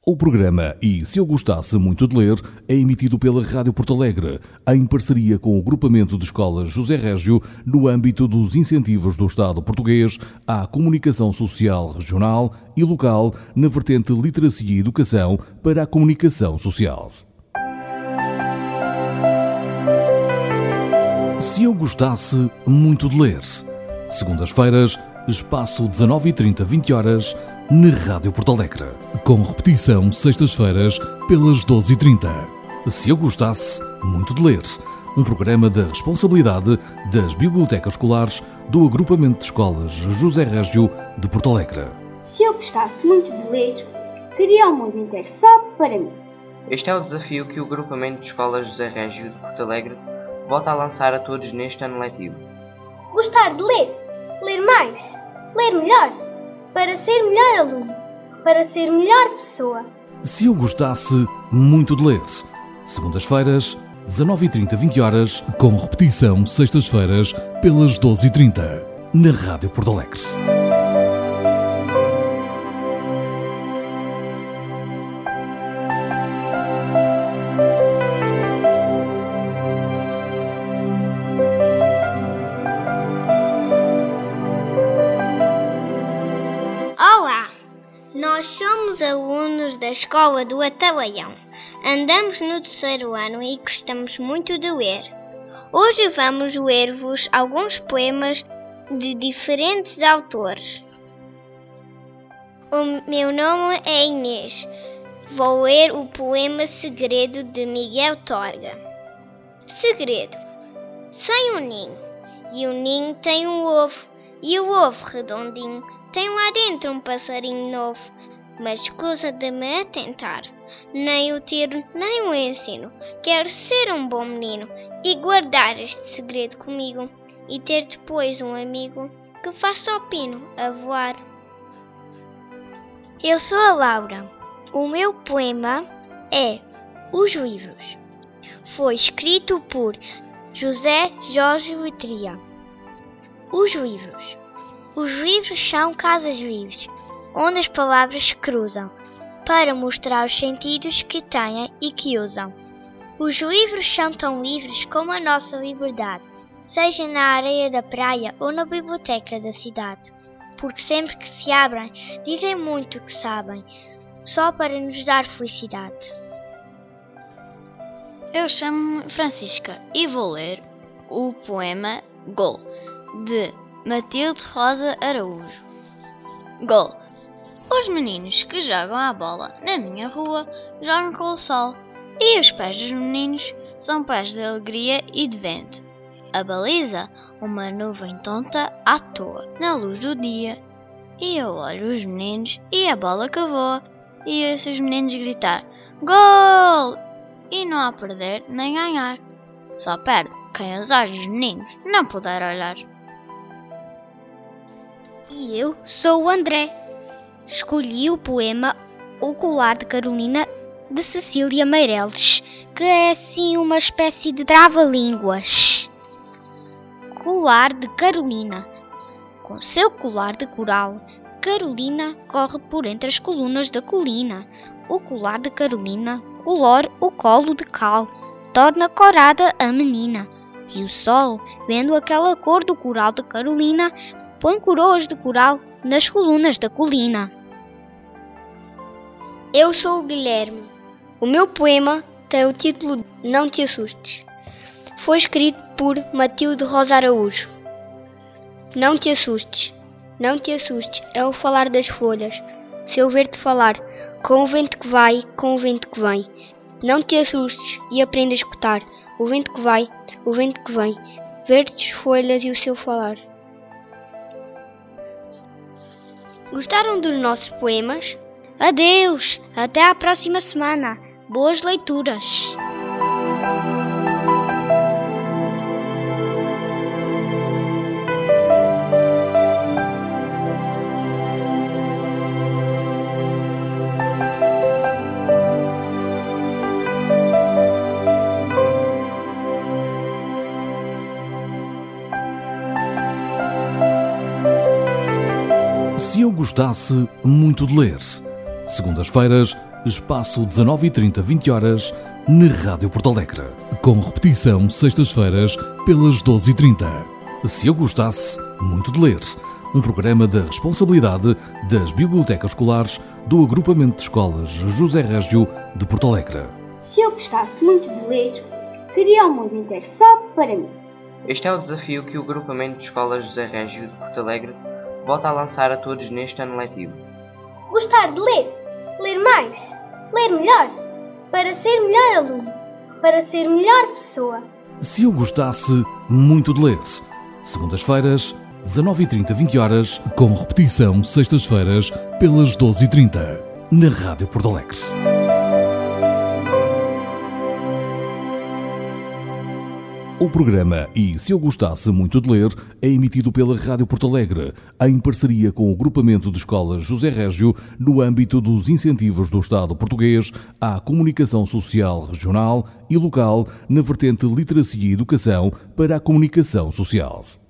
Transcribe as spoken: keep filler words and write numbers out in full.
O programa E Se Eu Gostasse Muito de Ler é emitido pela Rádio Porto Alegre, em parceria com o Grupamento de Escolas José Régio, no âmbito dos incentivos do Estado português à comunicação social regional e local na vertente Literacia e Educação para a comunicação social. Se eu gostasse muito de ler. Segundas-feiras, espaço dezanove e trinta, vinte horas, na Rádio Porto Alegre. Com repetição, sextas-feiras, pelas doze e trinta. Se eu gostasse muito de ler. Um programa da responsabilidade das bibliotecas escolares do Agrupamento de Escolas José Régio de Porto Alegre. Se eu gostasse muito de ler, teria o mundo inteiro só para mim. Este é o desafio que o Agrupamento de Escolas José Régio de Porto Alegre volta a lançar a todos neste ano letivo. Gostar de ler, ler mais, ler melhor, para ser melhor aluno, para ser melhor pessoa. Se eu gostasse muito de ler. Segundas-feiras, dezanove e trinta, vinte horas, com repetição sextas-feiras, pelas doze e trinta, na Rádio Porto Alegre. Nós somos alunos da Escola do Atalaião. Andamos no terceiro ano e gostamos muito de ler. Hoje vamos ler-vos alguns poemas de diferentes autores. O meu nome é Inês. Vou ler o poema Segredo de Miguel Torga. Segredo. Sem um ninho, e o ninho tem um ovo, e o ovo redondinho tem lá dentro um passarinho novo, mas escusa de me atentar. Nem o tiro, nem o ensino. Quero ser um bom menino e guardar este segredo comigo, e ter depois um amigo que faça o pino a voar. Eu sou a Laura. O meu poema é Os Livros. Foi escrito por José Jorge Letria. Os livros. Os livros são casas livres, onde as palavras se cruzam, para mostrar os sentidos que têm e que usam. Os livros são tão livres como a nossa liberdade, seja na areia da praia ou na biblioteca da cidade, porque sempre que se abrem, dizem muito que sabem, só para nos dar felicidade. Eu chamo-me Francisca e vou ler o poema Gol, de Matilde Rosa Araújo. Gol. Os meninos que jogam a bola na minha rua jogam com o sol, e os pés dos meninos são pés de alegria e de vento. A baliza, uma nuvem tonta à toa, na luz do dia. E eu olho os meninos e a bola que voa, e ouço os meninos gritar Gol! E não há perder nem ganhar. Só perde quem os olhos dos meninos não puder olhar. E eu sou o André. Escolhi o poema O Colar de Carolina, de Cecília Meireles, que é assim uma espécie de trava-línguas. Colar de Carolina. Com seu colar de coral, Carolina corre por entre as colunas da colina. O colar de Carolina colore o colo de cal, torna corada a menina. E o sol, vendo aquela cor do coral de Carolina, põe coroas de coral nas colunas da colina. Eu sou o Guilherme. O meu poema tem o título Não Te Assustes. Foi escrito por Matilde Rosa Araújo. Não te assustes, não te assustes, é o falar das folhas. Se eu ver-te falar, com o vento que vai, com o vento que vem. Não te assustes e aprende a escutar o vento que vai, o vento que vem. Verdes folhas e o seu falar. Gostaram dos nossos poemas? Adeus! Até à próxima semana! Boas leituras! Se eu gostasse muito de ler. Segundas-feiras, espaço dezanove e trinta, vinte horas, na Rádio Porto Alegre. Com repetição, sextas-feiras, pelas doze e trinta. Se eu gostasse muito de ler, um programa da responsabilidade das bibliotecas escolares do Agrupamento de Escolas José Régio de Porto Alegre. Se eu gostasse muito de ler, queria o mundo inteiro só para mim. Este é o desafio que o Agrupamento de Escolas José Régio de Porto Alegre volta a lançar a todos neste ano letivo. Gostar de ler, ler mais, ler melhor, para ser melhor aluno, para ser melhor pessoa. Se eu gostasse muito de ler, segundas-feiras, dezanove e trinta, vinte horas, com repetição, sextas-feiras, pelas doze e trinta, na Rádio Porto Alegre. O programa E Se Eu Gostasse Muito de Ler é emitido pela Rádio Porto Alegre, em parceria com o Agrupamento de Escolas José Régio, no âmbito dos incentivos do Estado português à comunicação social regional e local na vertente Literacia e Educação para a comunicação social.